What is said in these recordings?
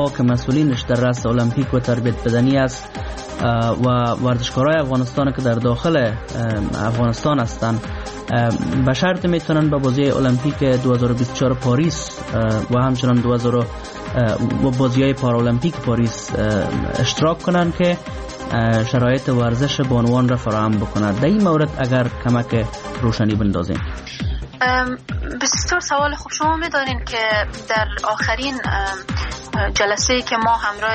ها که مسئولینش در رأس المپیک و تربیت بدنی است و ورزشکارای افغانستان که در داخل افغانستان هستند به شرط میتونن به بازی المپیک 2024 پاریس و همچنان بازی‌های پارالمپیک پاریس اشتراک کنن که شرایط ورزش بانوان را فراهم بکند. در این مورد اگر کمک روشنی بندازین. بسیار سوال خوب. شما میدانین که در آخرین جلسه‌ای که ما همراه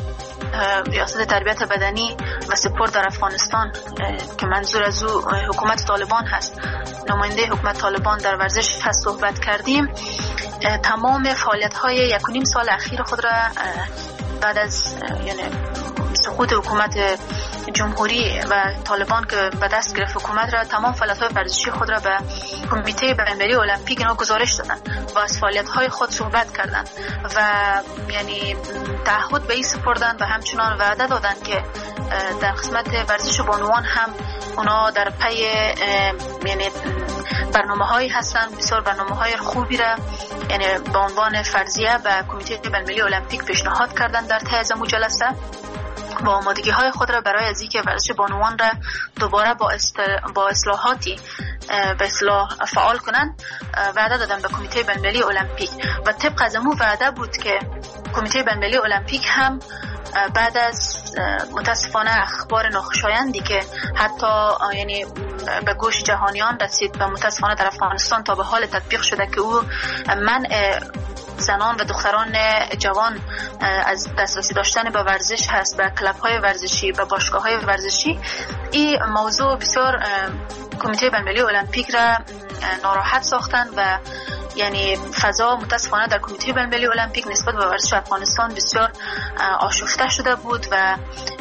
ریاست تربیت بدنی و سپورت در افغانستان که منظور از او حکومت طالبان هست، نماینده حکومت طالبان در ورزش هست، صحبت کردیم. تمام فعالیت‌های 1.5 سال اخیر خود را بعد از سقوط حکومت جمهوری و طالبان که به دست گرفت حکومت را، تمام فعالیت‌های ورزشی خود را به کمیته بین‌المللی المپیک اینا گزارش دادن و از فعالیت‌های خود صحبت کردند و یعنی تعهد به این سپردن و همچنان وعده دادن که در قسمت ورزش بانوان هم اونا در پی یعنی برنامه‌هایی هستن، بسیار برنامه‌های خوبی را یعنی به عنوان فرضیه به کمیته بین‌المللی المپیک پیشنهاد کردن در طی از جلسه و آمادگی‌های خود را برای از اینکه ورزش بانوان را دوباره با اصلاحاتی به اصلاح فعال کنند وعده دادن به کمیته بین‌المللی المپیک و طبق از اون وعده بود که کمیته بین‌المللی المپیک هم بعد از متاسفانه اخبار ناخوشایندی که حتی یعنی به گوش جهانیان رسید و متاسفانه در افغانستان تا به حال تطبیق شده که او منع زنان و دختران جوان از دسترسی داشتن به ورزش هست، به کلب‌های ورزشی، به باشگاه‌های ورزشی، این موضوع بسیار کمیته بین‌المللی المپیک را ناراحت ساختند و یعنی فضا متاسفانه در کمیته بین‌المللی المپیک نسبت به ورزش افغانستان بسیار آشفته شده بود و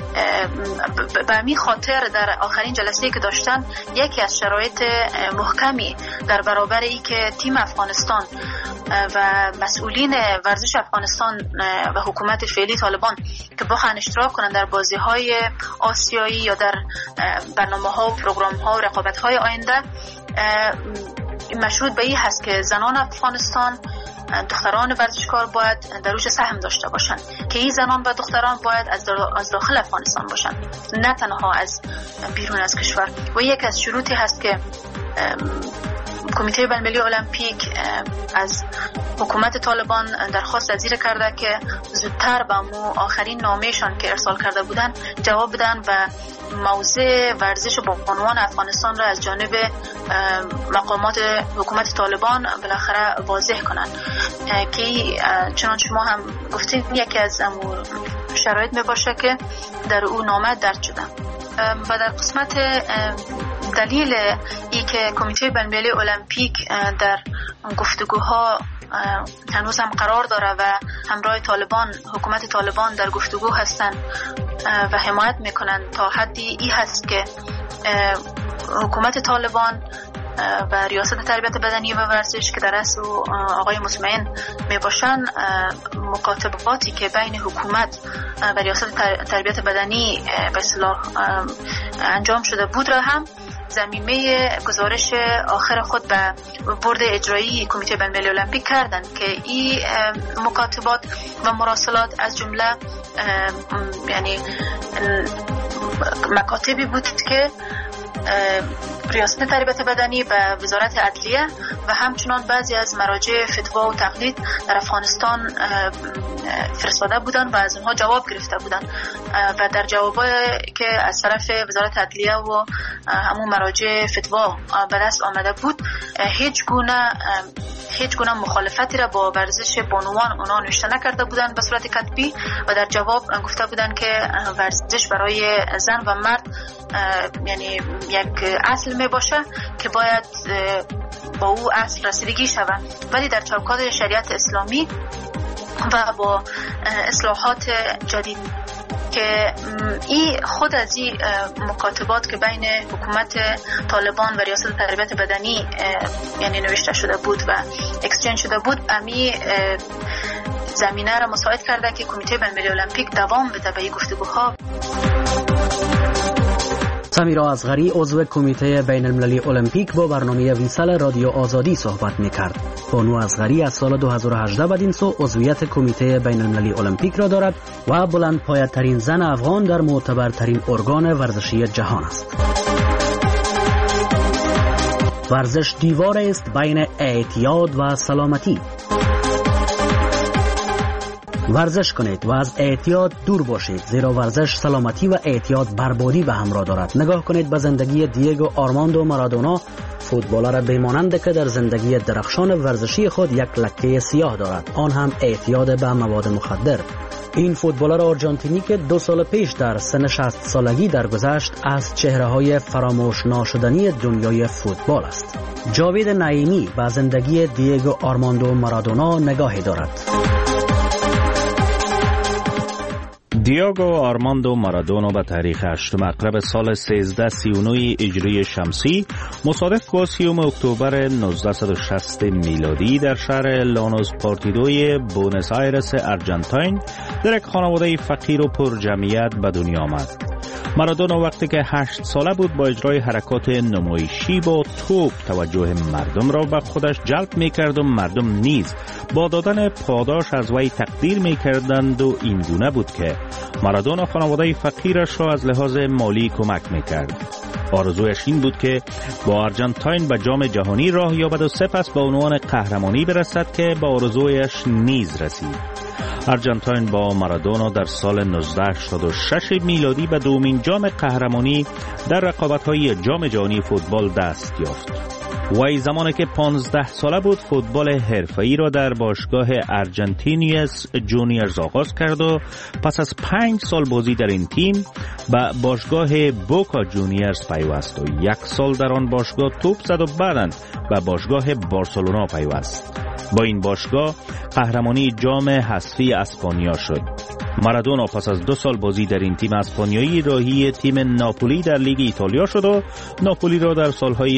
به همین خاطر در آخرین جلسه‌ای که داشتن یکی از شرایط محکمی در برابر ای که تیم افغانستان و مسئولین ورزش افغانستان و حکومت فعلی طالبان که بخواهند اشتراک کنند در بازی‌های آسیایی یا در برنامه‌ها و پروگرام‌ها و رقابت‌های آینده مشروط به این هست که زنان افغانستان، دختران ورزشکار باید در روش سهم داشته باشند که این زنان و دختران باید از داخل افغانستان باشند نه تنها از بیرون از کشور و یک از شروطی هست که کمیته بین‌المللی المپیک از حکومت طالبان درخواست از این کرده که زودتر به آخرین نامه‌شان که ارسال کرده بودن جواب بدن و موضع ورزش بانوان افغانستان را از جانب مقامات حکومت طالبان بالاخره واضح کنند که چنانچه شما هم گفتید یکی از شرایط می باشه که در او نامه درج شده. و در قسمت دلیل ای که کمیته بین‌المللی المپیک در گفتگوها هنوز هم قرار داره و همراه طالبان، حکومت طالبان در گفتگو هستند و حمایت میکنن تا حدی ای هست که حکومت طالبان و ریاست تربیت بدنی و ورزش که در اصل آقای مطمئن می باشن مکاتباتی که بین حکومت و ریاست تربیت بدنی به اصطلاح انجام شده بود را هم ضمیمه گزارش آخر خود به بورد اجرایی کمیته بین‌المللی المپیک کردند که این مکاتبات و مراسلات از جمله یعنی مکاتبی بود که ریاست تربیت بدنی و وزارت عدلیه و همچنان بعضی از مراجع فتوا و تقلید در افغانستان فرستاده بودن و از اونها جواب گرفته بودن و در جوابایی که از طرف وزارت عدلیه و همون مراجع فتوا به دست آمده بود هیچ گونه مخالفتی را با ورزش بانوان اونا نوشته نکرده بودن به صورت کتبی و در جواب گفته بودن که ورزش برای زن و مرد یعنی یک اصل می باشه که باید با او اصل رسیدگی شود، ولی در چوکات شریعت اسلامی و با اصلاحات جدید که این خود از این مکاتبات که بین حکومت طالبان و ریاست تربیت بدنی یعنی نوشته شده بود و اکسچنج شده بود امی زمینه را مساعد کرده که کمیته بین‌المللی المپیک دوام بده به این گفتگوها. سمیرا اصغری عضو کمیته بین المللی المپیک با برنامه ویسال رادیو آزادی صحبت می‌کرد. بانو اصغری از سال 2018 بدین سو عضویت کمیته بین المللی المپیک را دارد و بلندپایه‌ترین زن افغان در معتبرترین ارگان ورزشی جهان است. ورزش دیوار است بین اعتیاد و سلامتی. ورزش کنید و از اعتیاد دور باشید، زیرا ورزش سلامتی و اعتیاد بربادی به همراه دارد. نگاه کنید به زندگی دیگو آرماندو مارادونا، فوتبالر بیمانند که در زندگی درخشان ورزشی خود یک لکه سیاه دارد، آن هم اعتیاد به مواد مخدر. این فوتبالر آرژانتینی که 2 سال پیش در سن 60 سالگی درگذشت از چهره‌های فراموش ناشدنی دنیای فوتبال است. جاوید نعیمی به زندگی دیگو آرماندو مارادونا نگاهی دارد. دیگو آرماندو مارادونا به تاریخ 8 اکتبر سال 1339 هجری شمسی مصادف با 30 اکتبر 1960 میلادی در شهر لانوس پارتیدوی بونس آیرس ارجنتین در یک خانواده فقیر و پر جمعیت به دنیا آمد. مارادونا وقتی که 8 ساله بود با اجرای حرکات نمایشی با توپ توجه مردم را به خودش جلب می‌کرد و مردم نیز با دادن پاداش از وی تقدیر می‌کردند و این گونه بود که مارادونا خانواده فقیرش را از لحاظ مالی کمک می‌کرد. آرزویش این بود که با ارژانتین به جام جهانی راه یابد و سپس به عنوان قهرمانی برسد که به آرزویش نیز رسید. ارژانتین با مارادونا در سال 1986 میلادی به دومین جام قهرمانی در رقابت‌های جام جهانی فوتبال دست یافت. وی زمانی که 15 ساله بود فوتبال حرفه‌ای را در باشگاه ارجنتینیوس جونیورز آغاز کرد و پس از 5 سال بازی در این تیم به باشگاه بوکا جونیورز پیوست و 1 سال در آن باشگاه توپ زد و بعداً به باشگاه بارسلونا پیوست. با این باشگاه قهرمانی جام حذفی اسپانیا شد. مارادونا پس از 2 سال بازی در این تیم اسپانیایی راهی تیم ناپولی در لیگ ایتالیا شد و ناپولی را در سالهای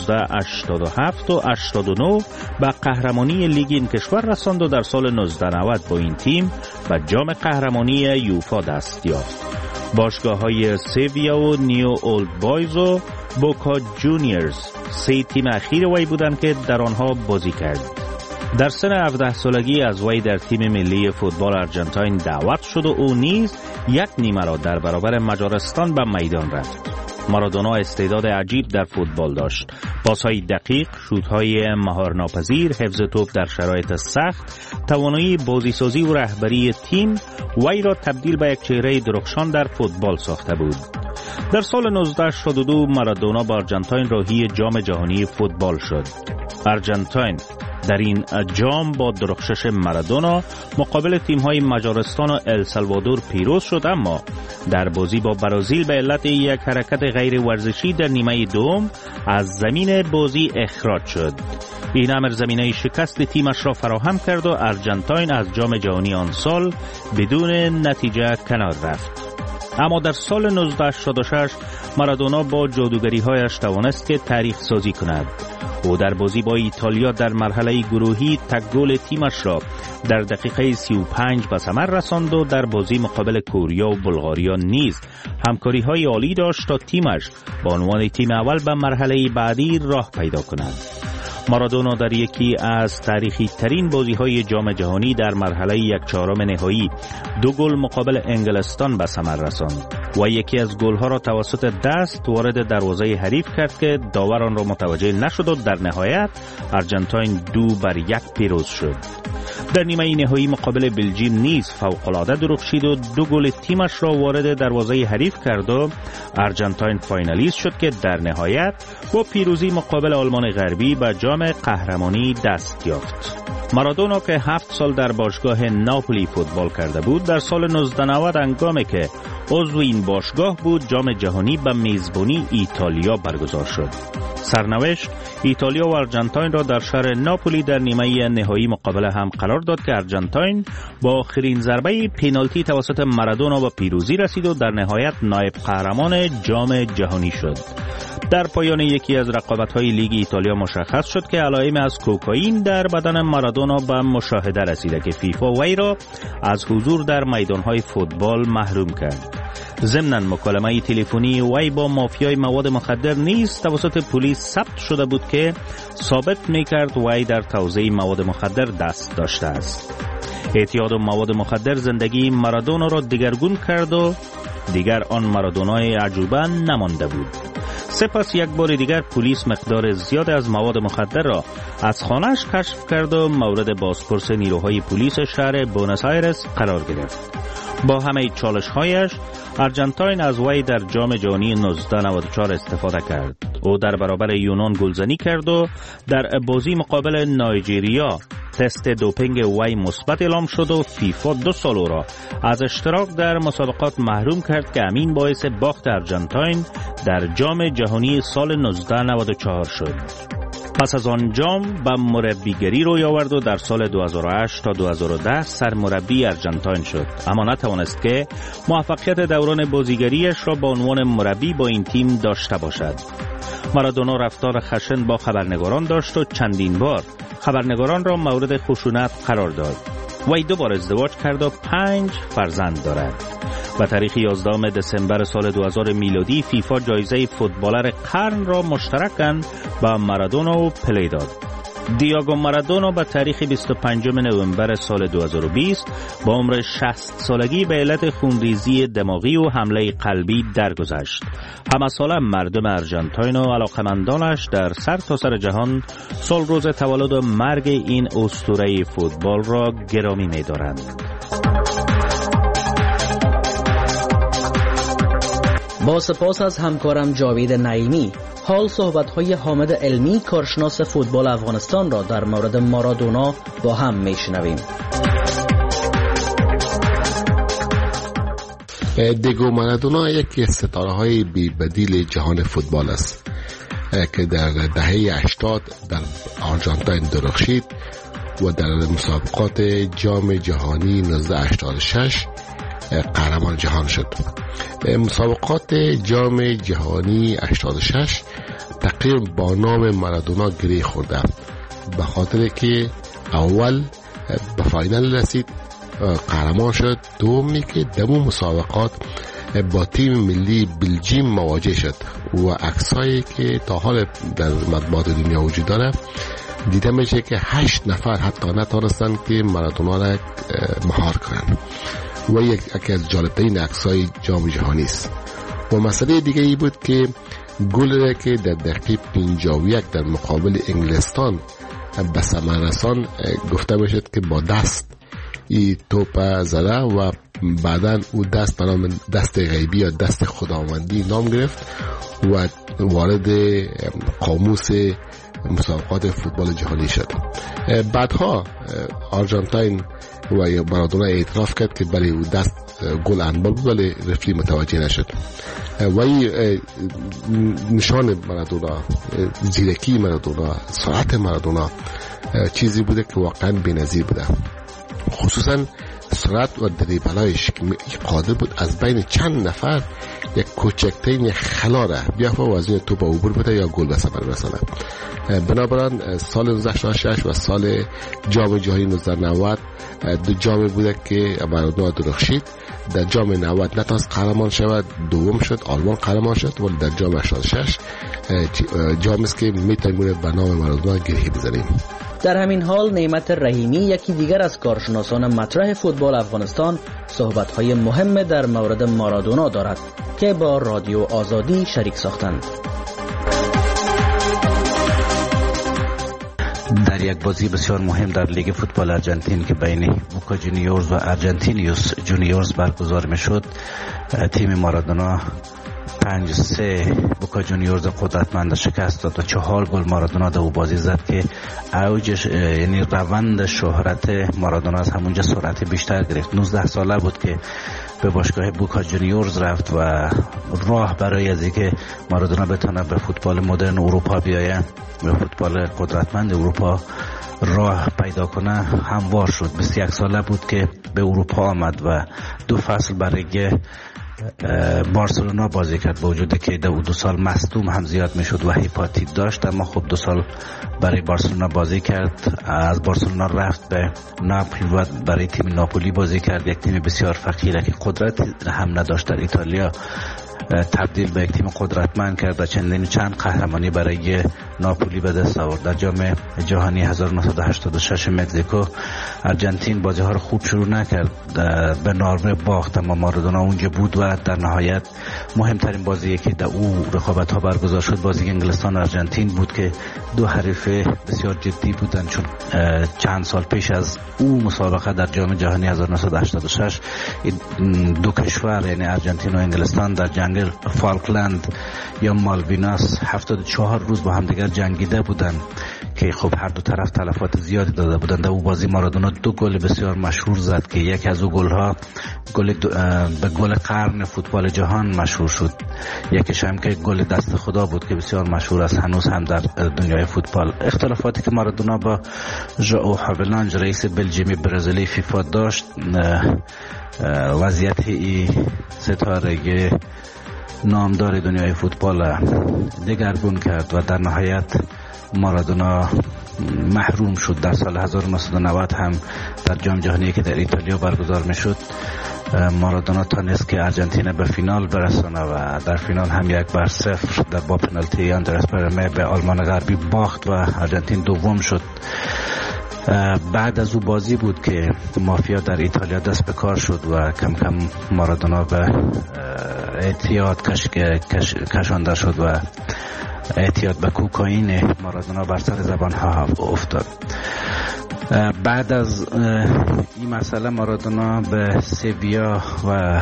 1987 و 89 به قهرمانی لیگ این کشور رساند و در سال 1990 با این تیم به جام قهرمانی یوفا دست یافت. باشگاه‌های سیویا و نیو اولد بایز و بوکا جونیورز 3 تیم اخیر وی بودند که در آنها بازی کرد. در سن 17 سالگی از وی در تیم ملی فوتبال ارژانتین دعوت شد و او نیز 1 نیمه را در برابر مجارستان به میدان رفت. مارادونا استعداد عجیب در فوتبال داشت. پاس‌های دقیق، شوت‌های مهارناپذیر، حفظ توپ در شرایط سخت، توانایی بازیسازی و رهبری تیم وی را تبدیل به یک چهره درخشان در فوتبال ساخته بود. در سال 1982 مارادونا با ارژانتین راهی جام جهانی فوتبال شد. ارژانتین در این جام با درخشش مارادونا مقابل تیم‌های مجارستان و السالوادور پیروز شد، اما در بازی با برزیل به علت یک حرکت غیر ورزشی در نیمه دوم از زمین بازی اخراج شد. این امر زمینه شکست تیمش را فراهم کرد و ارژانتین از جام جهانی آن سال بدون نتیجه کنار رفت. اما در سال 1986 مارادونا با جادوگری‌هایش توانست که تاریخ سازی کند. او در بازی با ایتالیا در مرحله گروهی تک گل تیمش را در دقیقه 35 به ثمر رساند و در بازی مقابل کوریا و بلغاریا نیز همکاری‌های عالی داشت تا تیمش با عنوان تیم اول به مرحله بعدی راه پیدا کند. مارادونا در یکی از تاریخی ترین بازی‌های جام جهانی در مرحله 1/4 نهایی 2 گل مقابل انگلستان به ثمر رساند و یکی از گل‌ها را توسط دست وارد دروازه حریف کرد که داور آن را متوجه نشد و در نهایت ارژانتین 2-1 پیروز شد. در نیمه نهایی مقابل بلژیم نیز فوق‌العاده درخشید و 2 گل تیمش را وارد دروازه حریف کرد و ارژانتین فاینالیست شد که در نهایت با پیروزی مقابل آلمان غربی به جام قهرمانی دست یافت. مارادونا که 7 سال در باشگاه ناپولی فوتبال کرده بود، در سال 1990 هنگامی که عضو این باشگاه بود جام جهانی به میزبانی ایتالیا برگزار شد. سرنوشت ایتالیا و ارژانتین را در شهر ناپولی در نیمه نهایی مقابله هم قرار داد که ارژانتین با آخرین ضربه پنالتی توسط مارادونا به پیروزی رسید و در نهایت نایب قهرمان جام جهانی شد. در پایان یکی از رقابت‌های لیگ ایتالیا مشخص شد که علائم از کوکائین در بدن مارادونا به مشاهده رسیده که فیفا وی را از حضور در میدان‌های فوتبال محروم کرد. ضمن مکالمه تلفنی وی با مافیای مواد مخدر نیز توسط پلیس ثبت شده بود که ثابت می‌کرد وی در توزیع مواد مخدر دست داشته است. اعتیاد و مواد مخدر زندگی مارادونا را دگرگون کرد و دیگر آن مارادونای عجوبه نمانده بود. سپس یک بار دیگر پلیس مقدار زیاد از مواد مخدر را از خانه‌اش کشف کرد و مورد بازپرس نیروهای پلیس شهر بونس آیرس قرار گرفت. با همه چالش‌هایش آرژانتین از وی در جام جهانی 1994 استفاده کرد. او در برابر یونان گلزنی کرد و در بازی مقابل نایجریا تست دوپینگ وی مثبت اعلام شد و فیفا 2 سال او را از اشتراک در مسابقات محروم کرد که همین باعث باخت آرژانتین در جام جهانی سال 1994 شد. پس از آن جام به مربیگری روی آورد و در سال 2008 تا 2010 سرمربی آرژانتین شد، اما نتوانست که موفقیت دوران بازیگریش را به عنوان مربی با این تیم داشته باشد. مارادونا رفتار خشن با خبرنگاران داشت و چندین بار خبرنگاران را مورد خشونت قرار داد. وی 2 بار ازدواج کرد و 5 فرزند دارد. و تاریخ 11 دسامبر سال 2000 میلادی فیفا جایزه فوتبالر قرن را مشترکاً با مارادونا و پله داد. دیاگو مارادونا به تاریخ 25 نوامبر سال 2020 با عمر 60 سالگی به علت خونریزی دماغی و حمله قلبی درگذشت. همساله مردم آرژانتین و علاقمندانش در سرتاسر جهان سال روز تولد و مرگ این اسطوره فوتبال را گرامی می‌دارند. با سپاس از همکارم جاوید نعیمی، حال صحبت‌های حامد علمی کارشناس فوتبال افغانستان را در مورد مارادونا با هم میشنویم. دیگو مارادونا یکی از ستاره‌های بی‌بدیل جهان فوتبال است که در دهه 80 در آرژانتین درخشید و در مسابقات جام جهانی 1986 قهرمان جهان شد. مسابقات جام جهانی 86 تقریبا با نام مارادونا گره خورده به خاطر که اول به فاینال رسید، قهرمان شد. دومی که دمو مسابقات با تیم ملی بلژیم مواجه شد و عکسایی که تا حال در مطبوعات دنیا وجود داره دیده میشه که 8 نفر حتی نتونستن که مارادونا را مهار کنن و یکی از جالبترین عکسای جام جهانی است. و مسئله دیگه ای بود که گل که در دقیقه 51 در مقابل انگلستان به ثمر رسان گفته میشد که با دست این توپ زده و بعداً او دست به نام دست غیبی یا دست خداوندی نام گرفت و وارد قاموس مسابقات فوتبال جهانی شد. بعدها آرژانتین و مارادونا اعتراف کرد که بله او دست گل انبال بود ولی رفری متوجه نشد. و نشان مارادونا، زیرکی مارادونا، سرعت مارادونا چیزی بوده که واقعا بی‌نظیر بوده، خصوصا سرعت و دریبلایش که قادر بود از بین چند نفر یک کوچکترین خلا را بیافته و از این توپ عبور بده یا گل به ثمر برسانه. بنابراین سال 1986 و سال جام جهانی 1990 دو جامی بوده که مارادونا درخشید. در جام 90 نتونست قهرمان شود، دوم شد، آلمان قهرمان شد، ولی در جام 86 جامی است که میتونیم به نام مارادونا گره بزنیم. در همین حال نعمت رحیمی یکی دیگر از کارشناسان مطرح فوتبال افغانستان صحبت‌های مهم در مورد مارادونا دارد که با رادیو آزادی شریک ساختند. در یک بازی بسیار مهم در لیگ فوتبال آرژانتین که بین بوکا جونیورز و آرژانتینیوس جونیورز برگزار میشد، تیم مارادونا 5-3 بوکا جونیورز قدرتمند شکست داد و 4 گل مارادونا در او بازی زد که اوجش یعنی روند شهرت مارادونا از همونجا سرعت بیشتر گرفت. 19 ساله بود که به باشگاه بوکا جونیورز رفت و راه برای از اینکه مارادونا بتونه به فوتبال مدرن اروپا بیایه، به فوتبال قدرتمند اروپا راه پیدا کنه هموار شد. 21 ساله بود که به اروپا آمد و 2 فصل برای بارسلونا بازی کرد، با وجودی که در 2 سال مصدوم هم زیاد میشد و هپاتیت داشت، اما خب 2 سال برای بارسلونا بازی کرد. از بارسلونا رفت به ناپل و برای تیم ناپولی بازی کرد، یک تیم بسیار فقیره که قدرت هم نداشت در ایتالیا، تبدیل به یک تیم قدرتمند کرد و چند قهرمانی برای ناپولی به دست آورد. در جام جهانی 1986 مکزیکو آرژانتین بازی ها رو خوب شروع نکرد، به نروژ باخت، اما مارادونا اونجا بود و در نهایت مهمترین بازی که در او رقابت ها برگزار شد بازی انگلستان و آرژانتین بود که 2 حریف بسیار جدی بودند، چون چند سال پیش از او مسابقه در جام جهانی 1986 2 کشور یعنی آرژانتین و انگلستان در جنگ فالکلند یا مالویناس 74 روز با هم دیگر جنگیده بودند که خب هر دو طرف تلفات زیادی داده بودند. در او بازی مارادونا 2 گل بسیار مشهور زد که یک از او گل‌ها به گل قرن فوتبال جهان مشهور شد، یکیش هم که گل دست خدا بود که بسیار مشهور است هنوز هم در دنیای فوتبال. اختلافاتی که مارادونا با ژائو هاولانج رئیس بلژیمی برزیلی فیفا داشت وضعیت ستاره نامدار دنیای فوتبال دگرگون کرد و در نهایت مارادونا محروم شد. در سال 1990 هم در جام جهانی که در ایتالیا برگزار میشد مارادونا تانست که آرژانتین به فینال برسانه و در فینال هم 1-0 در با پنالتی آندرس پرمه به آلمان غربی باخت و آرژانتین دوم شد. بعد از او بازی بود که مافیا در ایتالیا دست به کار شد و کم کم مارادونا به اعتیاد کشانده شد و اعتیاد به کوکائین مارادونا بر سر زبان ها افتاد. بعد از این مسئله مارادونا به سویا و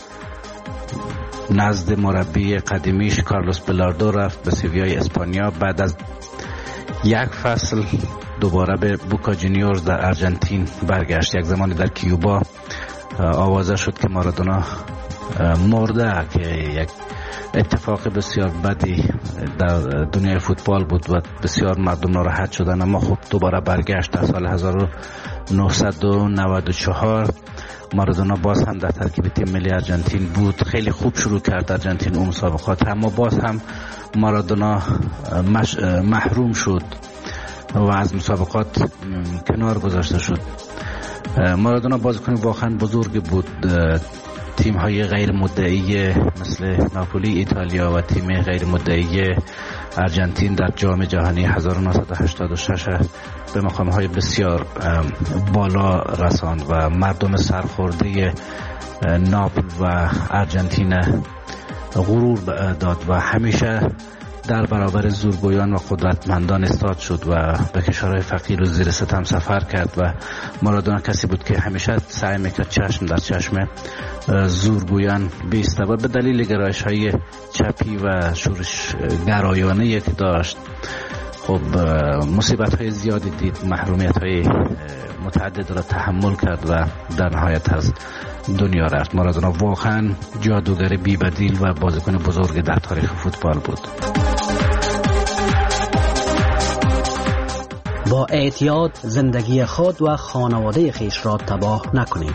نزد مربی قدیمیش کارلوس بلاردو رفت به سویای اسپانیا. بعد از 1 فصل دوباره به بوکا جونیورز در آرژانتین برگشت. یک زمانی در کیوبا آوازه شد که مارادونا مرده که یک اتفاق بسیار بدی در دنیای فوتبال بود و بسیار مردم ناراحت شدن، اما خب دوباره برگشت. در سال 1994 مارادونا باز هم در ترکیب تیم ملی آرژانتین بود. خیلی خوب شروع کرد آرژانتین اون مسابقات، اما باز هم مارادونا محروم شد و از مسابقات کنار گذاشته شد. مارادونا بازیکن واقعا بزرگ بود. تیم های غیر مدعی مثل ناپولی ایتالیا و تیم غیر مدعی آرژانتین در جام جهانی 1986 به مقام های بسیار بالا رساند و مردم سرخورده ناپل و آرژانتین غرور داد و همیشه در برابر زورگویان و قدرتمندان استاد شد و به کشورهای فقیر و زیر ستم سفر کرد و مارادونا کسی بود که همیشه سعی میکرد چشم در چشم زورگویان بیسته و به دلیل گرایش های چپی و شورش گرایانه که داشت خب مصیبت های زیادی دید، محرومیت های متعدد را تحمل کرد و در نهایت از دنیا رفت. مارادونا واقعا جادوگر بی بدیل و بازیکن بزرگ در تاریخ فوتبال بود. با اعتیاد زندگی خود و خانواده خیش را تباه نکنیم.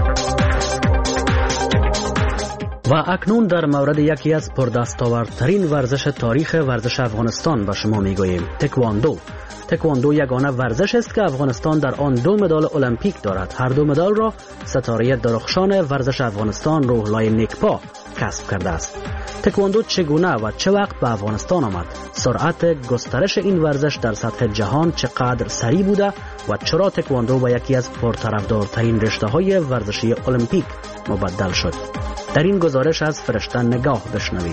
و اکنون در مورد یکی از پردستاوردترین ورزش تاریخ ورزش افغانستان به شما میگوییم: تکواندو. تکواندو یگانه ورزش است که افغانستان در آن 2 مدال المپیک دارد. هر 2 مدال را ستاره درخشان ورزش افغانستان روحلای نیکپا کسب کرده است. تکواندو چگونه و چه وقت به افغانستان آمد؟ سرعت گسترش این ورزش در سطح جهان چقدر سریع بوده و چرا تکواندو به یکی از پرطرفدارترین رشته‌های ورزشی المپیک مبدل شد؟ در این گزارش از فرشته نگاه بشنوید.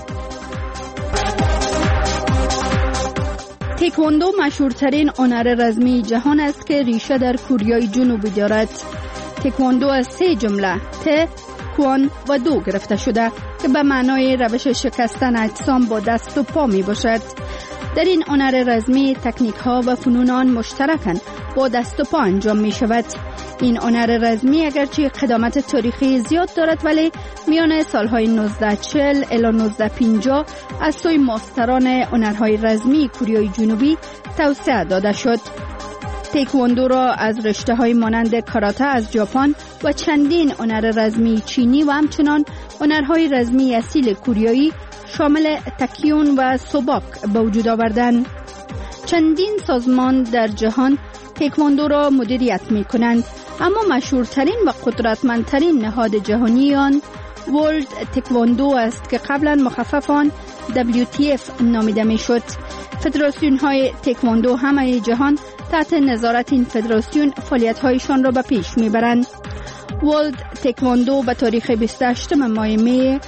تکواندو مشهورترین هنر رزمی جهان است که ریشه در کره جنوبی دارد. تکواندو از 3 جمله ت، کوان و دو گرفته شده که به معنای روش شکستن اجسام با دست و پا می باشد. در این هنر رزمی تکنیک ها و فنون آن مشترکاً با دست و پا انجام می شود. این هنر رزمی اگرچه قدامت تاریخی زیاد دارد ولی میان سالهای 1940 الی 1950 از سوی ماستران هنرهای رزمی کره جنوبی توسعه داده شد. تکواندو را از رشته‌های مانند کاراته از ژاپن و چندین هنر رزمی چینی و همچنان هنرهای رزمی اصیل کوریایی شامل تکیون و سوباک به وجود آوردند. چندین سازمان در جهان تکواندو را مدیریت می کنند، اما مشهورترین و قدرتمندترین نهاد جهانی آن ورلد تکواندو است که قبلا مخفف آن WTF نامیده می شد. فدراسیون های تکواندو همه جهان تحت نظارت این فدراسیون فعالیت هایشان را به پیش می برند. ورلد تکواندو به تاریخ 28 ماه می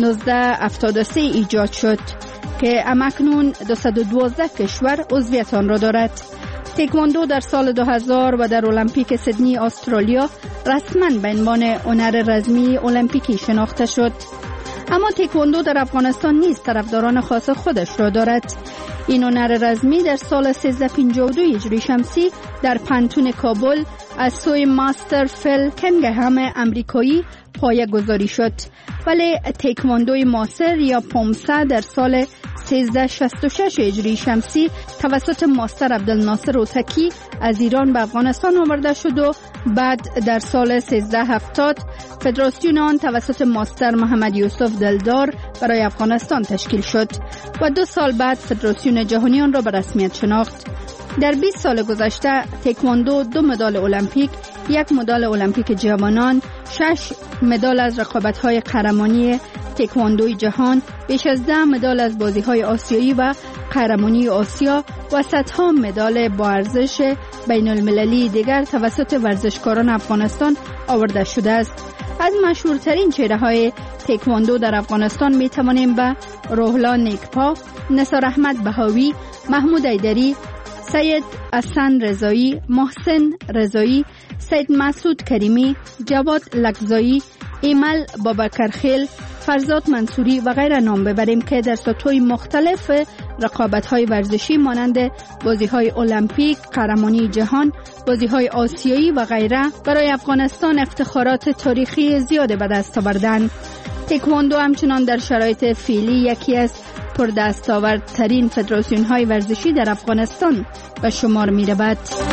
1973 ایجاد شد که همکنون 212 کشور عضویت آن را دارد. تکواندو در سال 2000 و در المپیک سیدنی استرالیا رسما به عنوان هنر رزمی المپیکی شناخته شد. اما تکواندو در افغانستان نیز طرفداران خاص خودش را دارد. این هنر رزمی در سال 1352 هجری شمسی در پانتون کابل از سوی ماستر فیل کنگهم امریکایی پایه گذاری شد، ولی تکواندوی معاصر یا پومسا در سال 1366 هجری شمسی توسط ماستر عبدالناصر اوتکی از ایران به افغانستان آورده شد و بعد در سال 1370 فدراسیون آن توسط ماستر محمد یوسف دلدار برای افغانستان تشکیل شد و 2 سال بعد فدراسیون جهانی آن را به رسمیت شناخت. در 20 سال گذشته تکواندو 2 مدال المپیک، 1 مدال المپیک جوانان، 6 مدال از رقابت‌های قهرمانی تکواندوی جهان، بیش از 10 مدال از بازی‌های آسیایی و قهرمانی آسیا و صدها مدال با ارزش بین‌المللی دیگر توسط ورزشکاران افغانستان آورده شده است. از مشهورترین چهره‌های تکواندو در افغانستان می‌توانیم به روحلا نیکپا، نثار احمد بهاوی، محمود ایدری، سید حسن رضایی، محسن رضایی، سید مسعود کریمی، جواد لکزایی، ایمل بابکرخیل، فرزاد منصوری و غیره نام ببریم که در سطوح مختلف رقابت‌های ورزشی مانند بازی‌های المپیک، قهرمانی جهان، بازی‌های آسیایی و غیره برای افغانستان افتخارات تاریخی زیاد به دست آوردند. تکواندو همچنان در شرایط فعلی یکی از پردستاوردترین فدراسیون‌های ورزشی در افغانستان به شمار می‌رود.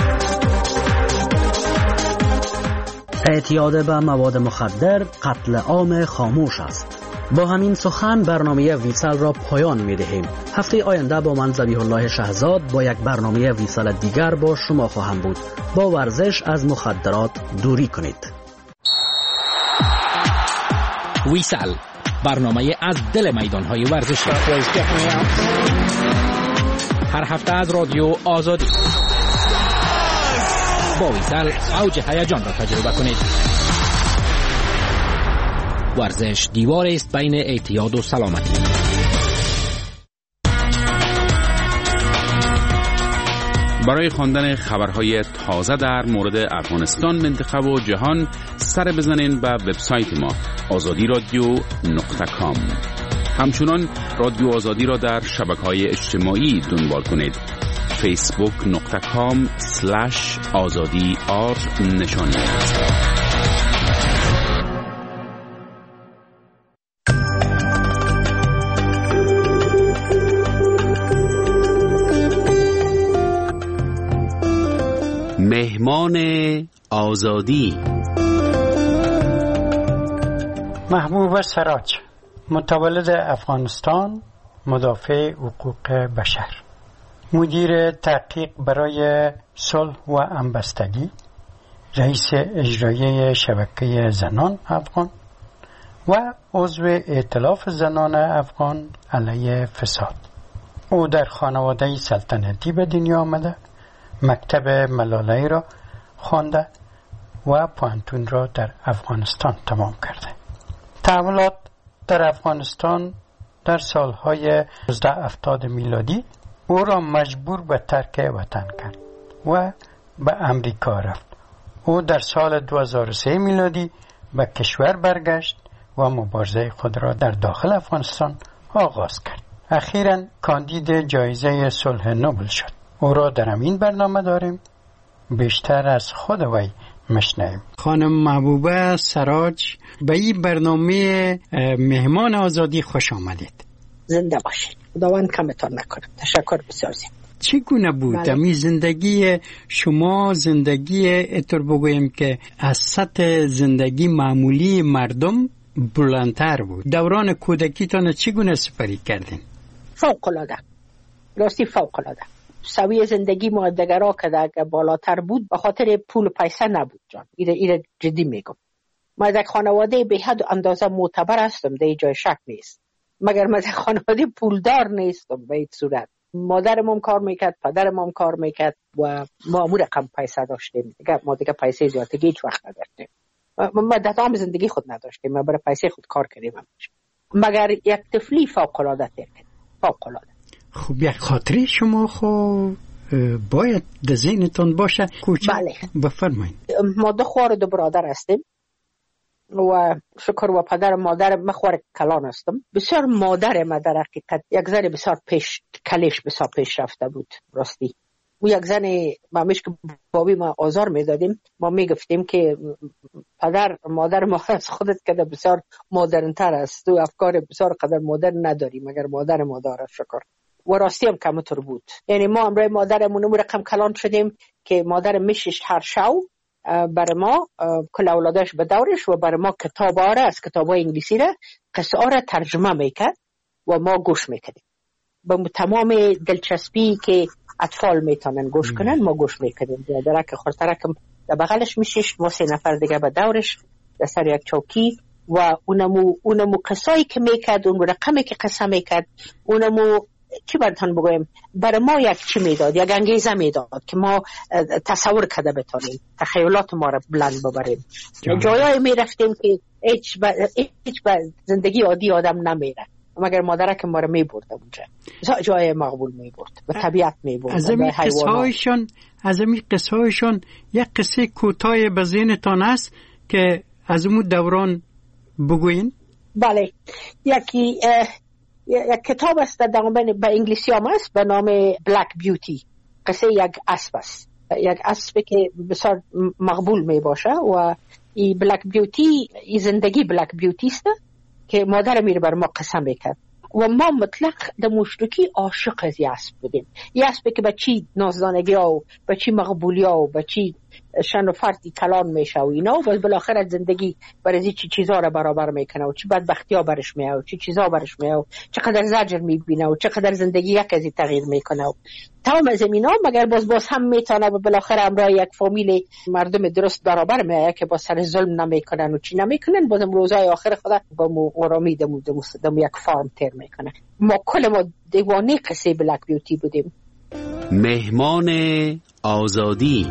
اعتیاد به مواد مخدر قتل عام خاموش است. با همین سخن برنامه ویسال را پایان می‌دهیم. هفته آینده با من ذبیح الله شهزاد با یک برنامه ویسال دیگر با شما خواهم بود. با ورزش از مخدرات دوری کنید. ویسال، برنامه از دل میدان‌های ورزشی. هر هفته از رادیو آزادی. با ویسال اوج هیجان را تجربه کنید. ورزش دیوار است بین اعتیاد و سلامتی. برای خواندن خبرهای تازه در مورد افغانستان، منطقه و جهان سر بزنین به وبسایت ما azadi.radio.com. همچنان رادیو آزادی را در شبکه‌های اجتماعی دنبال کنید. facebook.com/azadi نشان دهید. مهمان آزادی محبوب سراج، متولد افغانستان، مدافع حقوق بشر، مدیر تحقیق برای صلح و همبستگی، رئیس اجرایی شبکه زنان افغان و عضو ائتلاف زنان افغان علیه فساد. او در خانواده سلطنتی به دنیا آمده، مکتب ملالایی را خوانده و پانتون را در افغانستان تمام کرده. تحولات در افغانستان در سالهای 1970 میلادی او را مجبور به ترک وطن کرد و به امریکا رفت. او در سال 2003 میلادی به کشور برگشت و مبارزه خود را در داخل افغانستان آغاز کرد. اخیراً کاندید جایزه صلح نوبل شد. او را در همین برنامه داریم، بیشتر از خود وی مشنویم. خانم محبوبه سراج، به این برنامه مهمان آزادی خوش آمدید. زنده باشید. خداوند کمتان نکنه. تشکر بسیار زیاد. چگونه بود امی زندگی شما؟ زندگی اتر بگویم که از سطح زندگی معمولی مردم بلندتر بود. دوران کودکیتان چگونه سپری کردین؟ فوق العاده، راستی فوق العاده. سوی زندگی ما دگرا که اگه بالاتر بود به خاطر پول و پیسه نبود جان. ایره جدی میگم. ما از یک خانواده به حد اندازه معتبر هستم، در جای شک نیست، مگر من از خانواده پولدار نیستم به این صورت. مادرم هم کار میکرد، پدرم هم کار میکرد و ما امور رقم پیسه داشتیم. ما دیگه پیسه زیادگی هیچ وقت نداشتیم. ما در تمام زندگی خود نداشتیم، ما برای پیسه خود کار کردیم مگر یک طفلی فوق العاده ترکید. فوق العاده. خب یک خاطری شما خب باید در ذهنتون باشه. بله. بفرمایید. ما دو خوار و دو برادر هستیم و شکر و پدر مادر مخوار کلان هستم. بسیار مادر ما در حقیقت یک زن بسیار کلیش بسیار پیش رفته بود. راستی او یک زن مامیش که بابی ما آزار میدادیم، ما میگفتیم که پدر مادر ما از خودت که بسیار مدرن‌تر است، تو افکار بسیار قدر مدرن نداری مگر مادر ما داره. شکر و راستی هم کمتر بود. یعنی ما امروز مادرمون رقم کلان شدیم که مادر میشش هر شو برای ما کل اولادش به دورش و برای ما کتاب آره از کتاب های انگلیسی را قصه آره ترجمه میکرد و ما گوش میکردیم. با تمام دلچسبی که اطفال میتونن گوش کنن ما گوش میکردیم. درک خورترکم در بغلش میشش، ما 3 نفر دیگه به دورش در سر یک چوکی و اونمو قصایی که میکرد، اون رقمی که قصه میکرد، اونمو چی براتون بگویم برای ما یک چی میداد، یک انگیزه میداد که ما تصور کرده بتونیم، تخیلات ما را بلند ببریم. جایایی میرفتیم که هیچ زندگی عادی آدم نمیره مگر مادرک ما را میبرد اونجا، جای مقبول میبرد و طبیعت میبرد. از این قصه هایشان یک قصه کوتاه به ذهنتان است که از اون دوران بگوین؟ بله، یک کتاب است در به انگلیسی هم است به نام بلک بیوتی. قصه یک اسب است، یک اسب که بسیار مقبول می باشه و این بلک بیوتی، این زندگی بلک بیوتی است که مادر میره بر ما قسم میکرد و ما مطلق در مشترکی عاشق از این اسب بودیم. این اسب که به چی نازدانگی ها و به چی مقبولی ها و به چی شن و فرتی کلان میشه و اینا و بالاخره از زندگی برای چی چیزا را برابر میکنه و چی بدبختی ها برش میاد و چی چیزا برش میاد و چقدر زجر میبینه و چقدر زندگی یک ازی تغییر میکنه و تمام زمینا، مگر باز هم میتونه و بالاخره امرای یک فامیل مردم درست برابر میاد که با سر ظلم نمیکنن و چی نمیکنن، بازم روزای آخر خدا با مو آرامی دم یک فارم تر میکنه. ما کل ما دیوانه قصه بلک بیوتی بودیم. مهمان آزادی.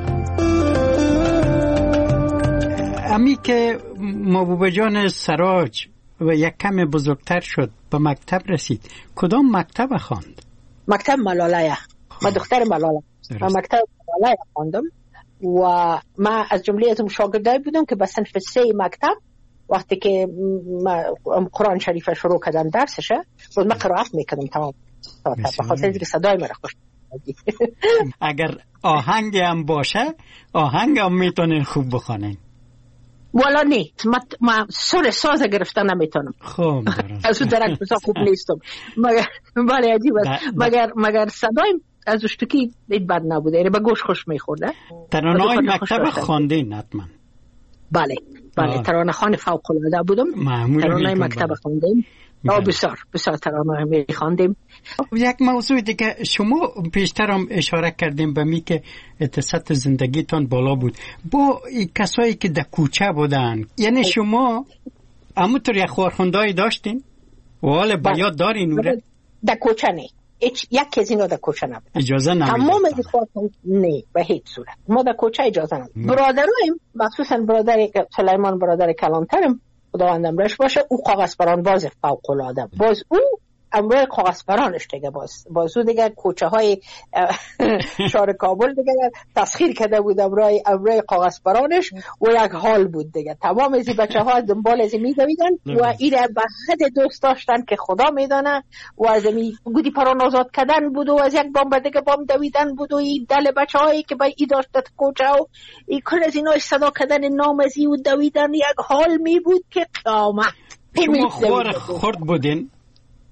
امی که محبوب جان سراج و یک کم بزرگتر شد به مکتب رسید، کدام مکتب خواند؟ مکتب ملاله. من دختر ملاله. من مکتب ملاله خواندم و من از جمله از شاگردای بودم که به صنف 3 مکتب وقتی که قرآن شریف شروع کردم درسشه بود من قرائت میکردم تمام ساعت به خاطر اینکه صدای من خوش. اگر آهنگ هم باشه آهنگ هم میتونین خوب بخونین. والا نه، ما سر ساز گرفتن نمیتونم. خب از اون درک بسا خوب نیستم مگر بله عجیب است مگر صدایم از اشتکی دید بد نبوده، یعنی به گوش خوش میخورده. ترانه‌های مکتب خواندین حتما؟ بله ترانه خوان فوق العاده بودم. ترانه مکتب خواندیم. بسیار ترانه میخواندیم. یک موضوع دیگه شما پیشتر هم اشاره کردیم به می که سطح زندگیتان بالا بود با کسایی که در کوچه بودن، یعنی شما همونطور یک خورخوندایی داشتین و حال با یاد دارین اوره؟ در کوچه نه، یک از اینا در کوچه نبود، اجازه نمیداد. تمام از خورخوند نه به هیچ صورت. ما در کوچه اجازه نمیداد. برادرایم مخصوصا برادر سلیمان برادر کلانترم خداوندم رش باشه، او کاغذبران باز فوق العاده باز او امروی کاغذبرانش دیگه باز او دیگه کوچه های شهر کابل دیگه تسخیر کرده بود امروی کاغذبرانش و یک حال بود دیگه. تمام از بچه ها دنبال از میدویدن و ایره به حد دوست داشتن که خدا میدانه و از گودی پران آزاد کردن بود و از یک بام به دیگه بام دویدن بود و این دل بچه هایی که با ای داشت کوچه و این کل از اینا صدا کردن نام از ای و دویدن یک حال می بود که قیامت. شما خورد بودین؟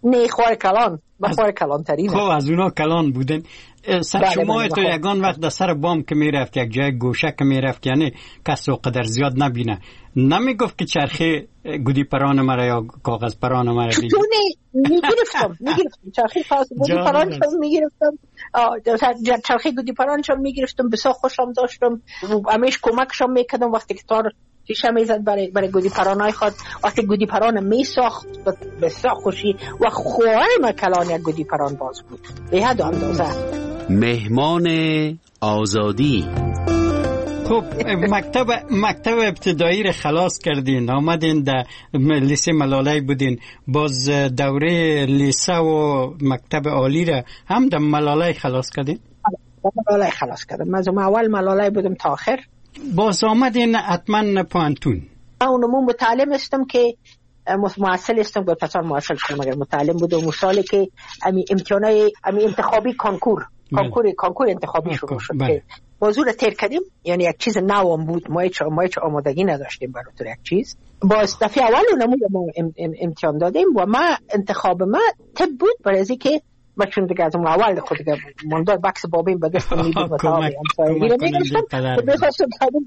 نه خوار کلان، بخوار کلان ترین. خب از اونا کلان بودن. سر شما تو یگان وقت در سر بام که میرفت، یک جای گوشه که میرفت، یعنی کس رو قدر زیاد نبینه، نمیگفت که چرخی گودی پران مرا یا کاغذ پران مرا بگیر؟ میگرفتم چرخی گودی پران چون میگرفتم، چرخی گودی پران چون میگرفتم، بسیار خوشم داشتم، همیشه کمکشم میکردم وقتی که تار شیشه میزد برای گودی پرانای خود. وقتی گودی پران میساخت بسیار خوشی و خوارم کلان یک گودی پران باز بود به حد اندازه. مهمان آزادی. خب مکتب ابتدایی رو خلاص کردین، آمدین در لیسه ملاله بودین، باز دوره لیسه و مکتب عالی رو هم در ملاله خلاص کردین؟ ملاله خلاص کردم. از اول ملاله بودم تا آخر. باز آمدین حتما پانتون. اونمون متعلم استم که معسل استم، با پسان معسل شدم اگر متعلم بود. و مثالی که امتحانای انتخابی کنکور انتخابی شروع شد که موضوع رو تیر کردیم، یعنی یک چیز نوام بود، ما هیچ آمادگی نداشتیم برای تو یک چیز. باز دفعه اول اونمون ما امتحان دادیم و ما انتخاب ما طب بود، برای از اینکه ما چون دیگه از اون اول خود دیگه ماندار بکس بابین به دستم میدیم و تمام همسایگی رو میگشتم بخواستم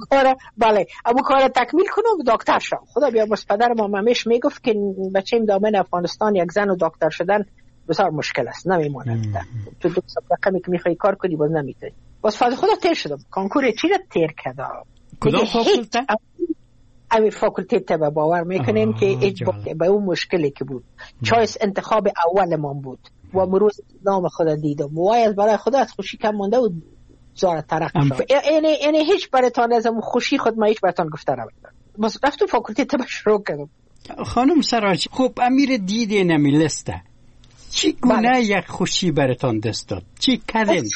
اون کار تکمیل کنم و دکتر شدم. خدا بیا بس پدر ما همیشه میگفت که بچه‌م دامن افغانستان یک زن و دکتر شدن بسیار مشکل است، نمیمونه تو دو رقمی که میخوای کار کنی باز نمیتونی. باز فاز خدا تیر شدم. کنکور چی رو تیر کردم؟ کدام فاکولته؟ امی فاکولته طب. باور میکنین که به اون مشکلی که بود چایس انتخاب اول من بود و مروز نام خدا دیدم و از برای خدا از خوشی کم مونده و زار ترق شد. یعنی هیچ براتان از اون خوشی خود ما هیچ براتان گفته نمیدونم. بس رفتم فاکولته طب شروع کردم. خانم سراج، خب امیر دیده نمی لسته چی گونه یک خوشی براتان دست داد؟ چی کردین؟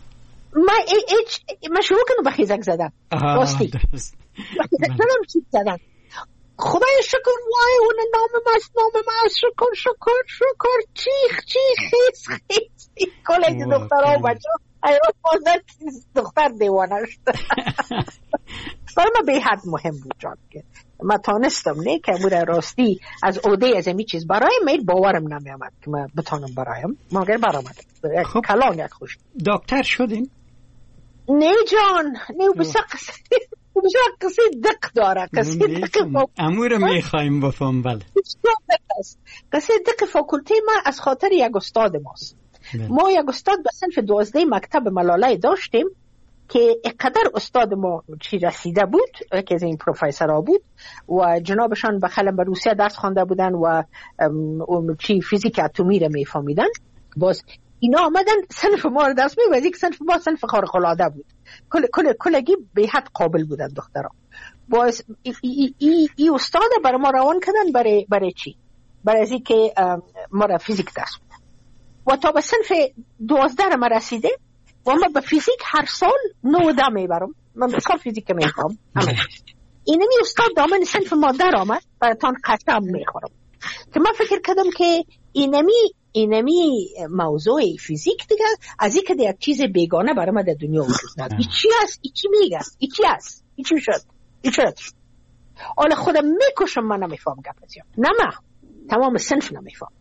ما شروع کنم به خیزک زدن. راستی بخیزک زدن چی زدن؟ خدای شکر وای اون نام ماست شکر چیخ کلیج دخترها و بچه ایوان بازد دختر دیوانه شد. برای ما به حد مهم بود جان که ما تانستم نه که مورد راستی از عهده از امی چیز برایم میل باورم نمی آمد که ما بتانم برایم مگر برآمد. خب کلان یک خوش دکتر شدین؟ نه جان نه بسیار قصه دق داره. قصه دق امور میخوایم بفهم. بله قصه دق فاکولته ما از خاطر یک استاد ماست. ما یک استاد به صنف 12 مکتب ملاله داشتیم که اقدر استاد ما چی رسیده بود که از این پروفیسورها بود و جنابشان بخلم به روسیه درس خوانده بودن و چی فیزیک اتمی رو میفهمیدن. باز اینا آمدن صنف ما رو درس می‌دادن که صنف ما صنف خارق العاده بود. کلگی به حد قابل بودن دخترها. باز ای استاد برای ما روان کردن برای چی؟ برای از اینکه ما را فیزیک درس بدن و تا به صنف 12 ما رسیده و ما به فیزیک هر سال 19 میبرم. من بسیار فیزیک میخوام. اینمی استاد دامن صنف ما در آمد براتان قسم میخورم که من فکر کردم که اینمی موضوع فیزیک دیگه از این که یک چیز بیگانه برای ما در دنیا وجود نداره. این چی هست؟ این چی میگه؟ این چی هست؟ این چی شد؟ این شد؟ حالا خودم میکشم من نمیفهم گپ ازیم. نه من تمام صنف نمیفهم.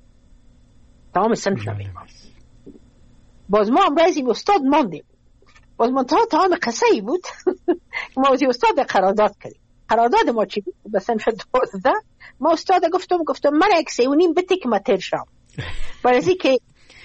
باز ما هم رئیس استاد ماندیم. باز من تمام قصه ای بود ما از استاد قرارداد کردیم. قرارداد ما چی بود؟ به صنف 12 ما استاد گفتم من یک 3.5 بده که ما تیر شم. برای که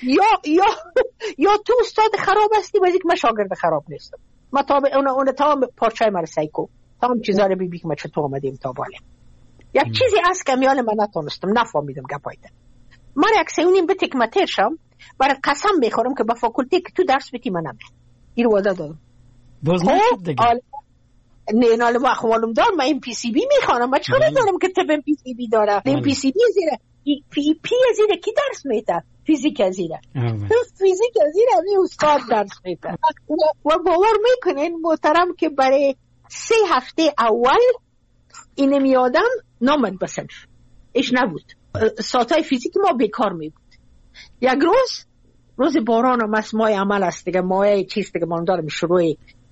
یا تو استاد خراب هستی برای که من شاگرد خراب نیستم. ما اون تمام پارچای من سایکو تمام چیزا رو ببین که ما چطور آمدیم تا بالا. یک چیزی هست که میال من نتونستم نفهمیدم گپایده. من یک 3.5 بده که ما تیر شم برای قسم میخورم که با فاکولته که تو درس بدی من نمیرم. این رو وعده دادم. باز نشد دیگه. نه ناله ما معلوم دارم من MPCB میخوانم. من چرا دارم که طب MPCB داره؟ MPCB زیره پی زیره کی درس میده؟ فیزیک زیره. فیزیک زیره می استاد درس میده. و باور میکنین محترم که برای 3 هفته اول اینمی آدم نامد به صنف. ایش نبود. ساعتای فیزیک ما بیکار می بود. یک روز باران هم از ماه عمل است دیگه، ماه چیز دیگه ما دارم شروع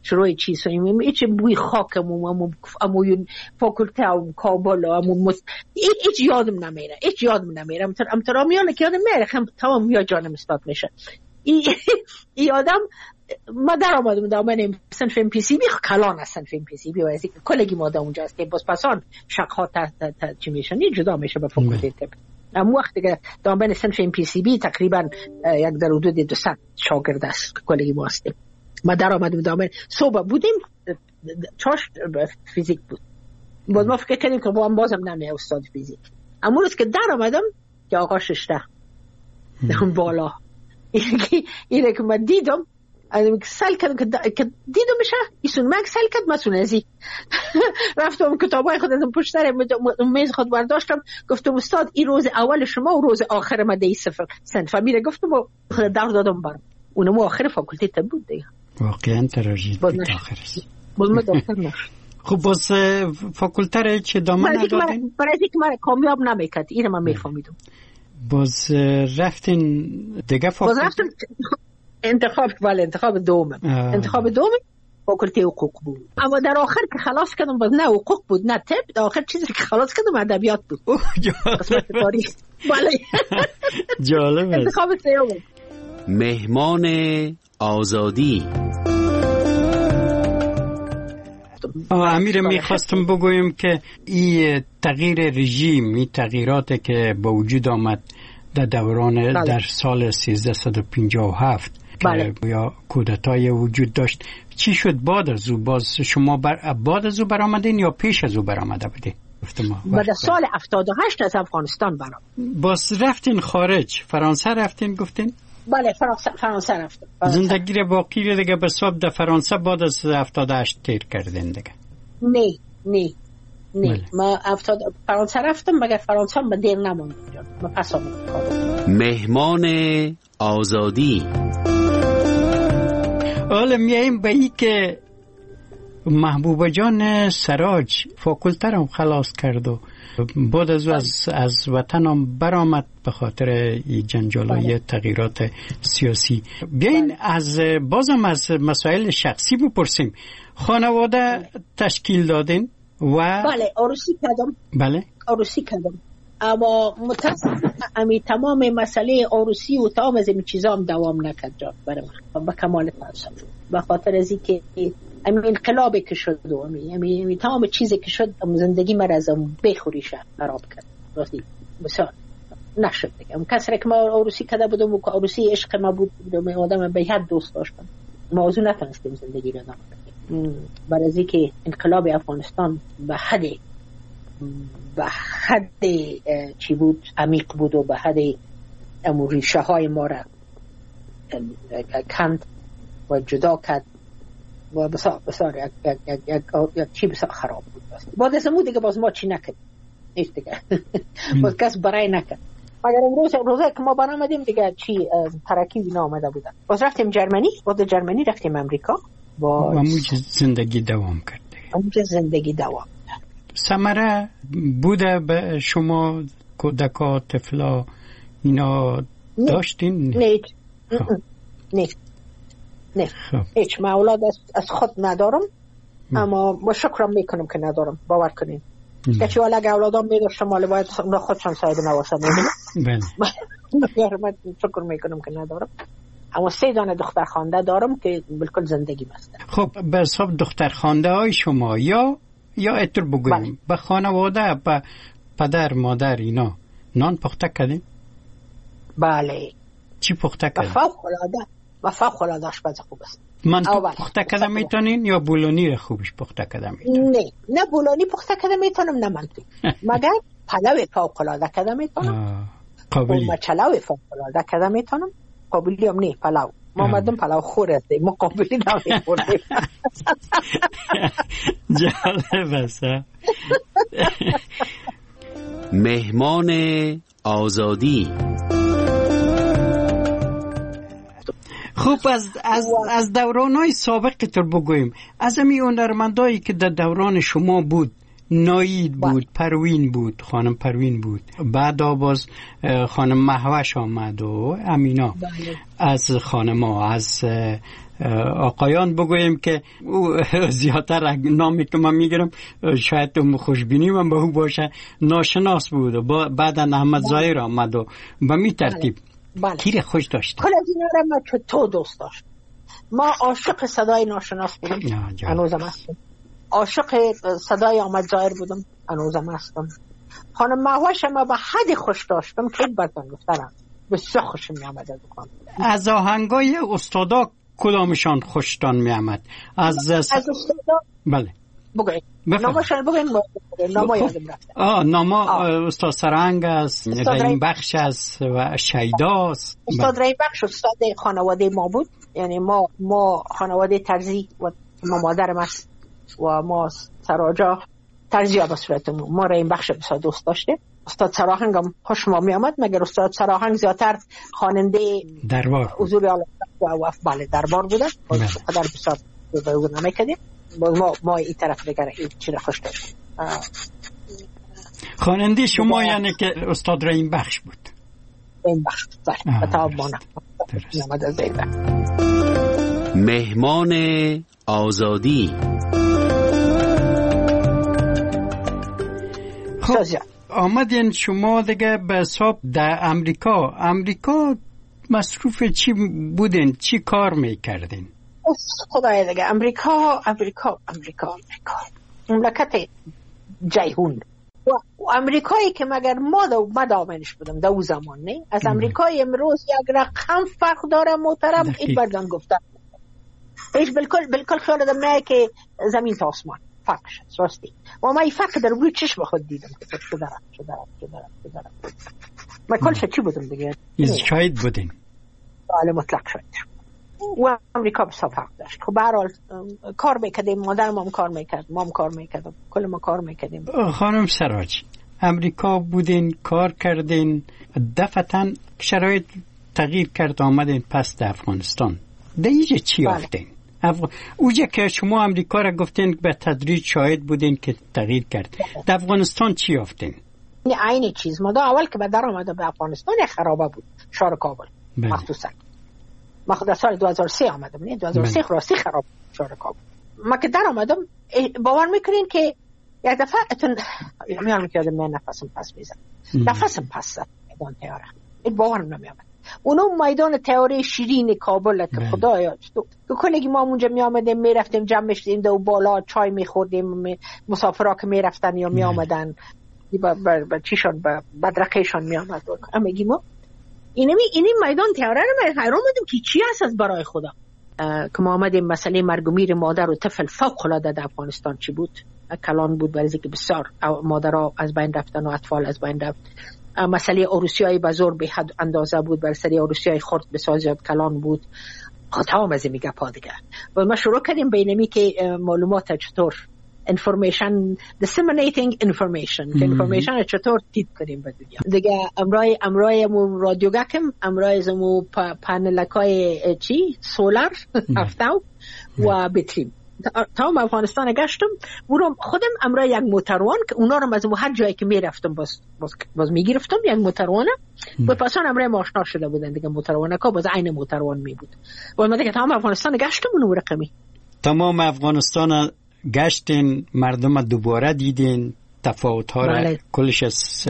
شروع چیز هیچ بوی خاکم و اموی فاکولته و کابل و هیچ یادم نمیره امترا میانه که یادم میره تمام یا جانم استاد میشه ای آدم ما در آمدم دامن صنف ام پی سی بی کلان است صنف ام پی سی بی و از کلگی ما اونجا است که باز پسان شقها چی میشن جدا میشه به فاکولته طب. اما وقتی که دامن صنف ام پی سی بی تقریبا یک در حدود 200 شاگرد است کلگی ما است. ما در آمدیم دامن صبح بودیم چاش فیزیک بود باز ما فکر کردیم که بازم نمیه استاد فیزیک. اما روز که در آمدم که آقا ششته اون بالا اینه که من دیدم سل کردم که دیدم میشه ایسون من سل کرد مسون ازی رفتم کتابای خود ازم پشت سر میز خود برداشتم گفتم استاد این روز اول شما و روز آخر ما دی صنف میره گفتم و خود در دادم برم اونم آخر فاکولته طب بود دیگه واقعا تراژدی بود آخرش باز ما دکتر نشد. خب باز فاکولته را چه دامن ندادین؟ برای اینکه من کامیاب نمیکرد اینو من میفهمیدم. باز رفتین دیگه باز رفتم انتخاب دوم فاکولته حقوق بود. اما در آخر که خلاص کردم باز نه حقوق بود نه طب. در آخر چیزی که خلاص کردم ادبیات بود. قسمت تاریخ. بله. جالب است. انتخاب سوم. مهمان آزادی. امیر میخواستم بگویم که این تغییر رژیم این تغییراتی که با وجود آمد در دوران در سال 1357 که یا کودتای وجود داشت چی شد بعد از او؟ باز شما بعد از او برآمدین یا پیش از او برآمده بودین؟ بعد سال 78 از افغانستان برآمد. باز رفتین خارج فرانسه رفتین گفتین؟ بله فرانسه رفتم. زندگی باقی رو دیگه به صبح در فرانسه بعد از 78 تیر کردین دیگه؟ نه ما فرانسه رفتم مگر فرانسه هم به دیر نموند ما پس آمد. مهمان آزادی. حالا میاییم به ای که محبوبه جان سراج فاکولته هم خلاص کرد و بعد از وطن هم برآمد به خاطر جنجالای تغییرات سیاسی. بیاین بازم از مسائل شخصی بپرسیم. خانواده تشکیل دادین و بله عروسی کردم. بله عروسی کردم اما متاسفانه تمام مسئله عروسی و تمام از این چیزا هم دوام نکرد برای من به کمال تاسف به خاطر از اینکه انقلابی که شد و تمام چیزی که شد زندگی من از بخوریش خراب کرد. راستی بسیار نشد دیگه. کسری که ما عروسی کرده بودم و عروسی عشق ما بود آدم به حد دوست داشتم موضوع نتونستیم زندگی رو ادامه بدیم برای از اینکه انقلاب افغانستان به حد چی بود عمیق بود و به حد ریشه های ما را کند و جدا کرد و بسیار یک چی بسیار خراب بود. بعد از اون دیگه باز ما چی نکرد نیست دیگه باز کس برای نکرد مگر روزه که ما برآمدیم دیگه چی ترکیبی نامده بودن. باز رفتیم جرمنی بعد جرمنی رفتیم امریکا و اونجا زندگی دوام کرد. اونجا زندگی دوام ثمره بوده به شما کودکا طفلا اینا داشتین؟ نه هیچ من اولاد از خود ندارم اما با شکرم میکنم که ندارم باور کنین که چه اگه اولادام میداشتم مالی باید خودشان ساید نواسته میدونم من شکر میکنم که ندارم اما 3 دانه دختر خوانده دارم که بلکل زندگی بسته. خب به حساب دختر خوانده های شما یا اتر بگویم به خانواده به پدر مادر اینا نان پخته کردیم؟ بله. چی پخته کردیم؟ فوق العاده آشپز خوب است. من پخته کده میتونین یا بولونی خوبش پخته کده میتونین؟ نه بولونی پخته کده میتونم نه منطقی مگر پلو فوق العاده کده میتونم قابلی مچلو فوق العاده کده میتونم قابلی هم نه پلو ما مردم پلو خور هستیم ما قابلی نمیخوریم. جالب است. مهمان آزادی. خوب از دوران‌های سابق تر بگوییم از همین هنرمندایی که در دوران شما بود نایید بود، پروین بود، خانم پروین بود، بعد باز خانم مهوش آمد و امینا. از خانم‌ها، از آقایان بگویم که او زیادتر نامی که من میگیرم شاید تو خوشبینی من به او باشه، ناشناس بود و بعدا احمد ظاهر آمد و به می ترتیب کیر خوش داشت. کل از اینا را من تو دوست داشت. ما عاشق صدای ناشناس بودم، هنوزم هستم. عاشق صدای احمد ظاهر بودم، هنوزم هستم. خانم مهوش ما به حد خوش داشتم که براتون گفتم بسیار خوشم می آمد. از آهنگای استادا کدامشان خوشتان می آمد؟ از استادا؟ بله بگوین نامشان، بگوین ناما یادم رفته. ناما استاد سرهنگ است، رحیم بخش است و شیداست. استاد رحیم بخش استاد خانواده ما بود، یعنی ما خانواده ترزی و ما مادرم است و ما سراجا ترزی ها به صورتمون. ما رحیم بخش بسیار دوست داشته. استاد سراهنگ هم خوش ما می آمد، مگر استاد سراهنگ زیادتر خواننده دربار حضور اعلی و بله دربار بودن. قدر بسیار بگو نمیکردیم. ما این طرف دیگر این چیز خوش داشتیم. خواننده شما یعنی که استاد رحیم بخش بود؟ رحیم بخش بله، بتاب مانه نامد از دیگر. مهمان آزادی. خب آمدین شما دیگه به حساب در امریکا مصروف چی بودین؟ چی کار میکردین؟ خدای دیگه امریکا مملکت جیهون و امریکایی که مگر ما دامنش بودم در اون زمان نه. از امریکای امروز یک رقم فرق داره محترم. این بردان گفتم ایش بالکل خیال دارم نه که زمین تا آسمان فرق شد راستی. و ما این فرق در روی چشم خود دیدم که چه دارم ما کلش چی بودم دیگه؟ شاید بودین؟ بله مطلق شاید. و امریکا بسیار فرق داشت. خب به هر حال کار میکردیم، مادرم هم کار میکرد، ما هم کار میکردیم، کل ما کار میکردیم. خانم سراج امریکا بودین، کار کردین، دفعتاً شرایط تغییر کرد آمدین پس در افغانستان. دیگه چی آفتین؟ اوجه که شما امریکا را گفتین به تدریج شاهد بودین که تغییر کرد. در افغانستان چی آفتین؟ این چیز ما اول که به در آمده به افغانستان خرابه بود، شهر کابل مخصوصا. ما خود سال 2003 آمدم، نه 2003 راستی خراب شهر کابل. ما که در آمدم باور میکنین که یک دفعه اتون میام که من نفسم پس میزد، نفسم پس زد میدان تیاره. این باور نمیامد. اونو میدان تیاره شیرین کابل که خدایا تو کلگی ما اونجا میامدیم میرفتیم جمع میشدیم دو بالا چای میخوردیم، مسافرها که میرفتن یا میامدن با چیشان با بدرقهشان میامد. امیگی ما اینی میدان تیاره رو من حیران بودم که چی هست از برای خدا. که ما آمدیم مسئله مرگ و میر مادر و طفل فوق العاده در افغانستان چی بود؟ کلان بود، برای که بسیار مادرها از بین رفتن و اطفال از بین رفت. مسئله عروسی‌های بزرگ به حد اندازه بود، برای سری عروسی‌های خرد بسیار زیاد کلان بود. تمام از این میگه پادگه و ما شروع کردیم بینمی که معلومات چطور information disseminating information که information چطور تیپ کنیم به دنیا دیگه. امرای رادیوگاکم امرای زمو پانلکای چی سولار هفتاو و بتریم تمام افغانستان گشتم. اونم خودم امرای یک موتروان که اونا رو از هر جایی که میرفتم باز میگرفتم یک موتروانه و پسان امرای آشنا شده بودن دیگه. موتروانه که باز عین موتروان می بود و من دیگه تمام افغانستان گشتم اون رقمی. تمام افغانستان گشتین، مردم دوباره دیدین، تفاوت ها را کلش